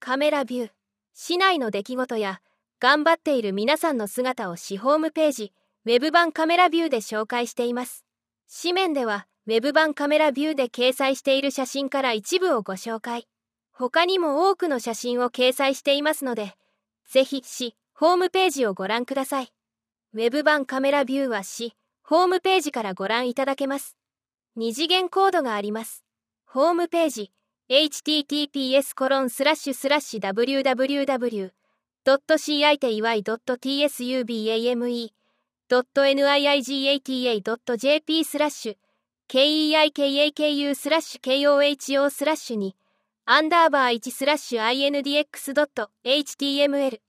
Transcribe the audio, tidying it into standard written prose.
カメラビュー。市内の出来事や頑張っている皆さんの姿を市ホームページ、ウェブ版カメラビューで紹介しています。紙面ではウェブ版カメラビューで掲載している写真から一部をご紹介。他にも多くの写真を掲載していますので、ぜひ市ホームページをご覧ください。ウェブ版カメラビューは市ホームページからご覧いただけます。二次元コードがあります。ホームページ https://www.ciatey.tsubiamu.niigataku/keikaku/1/indx.html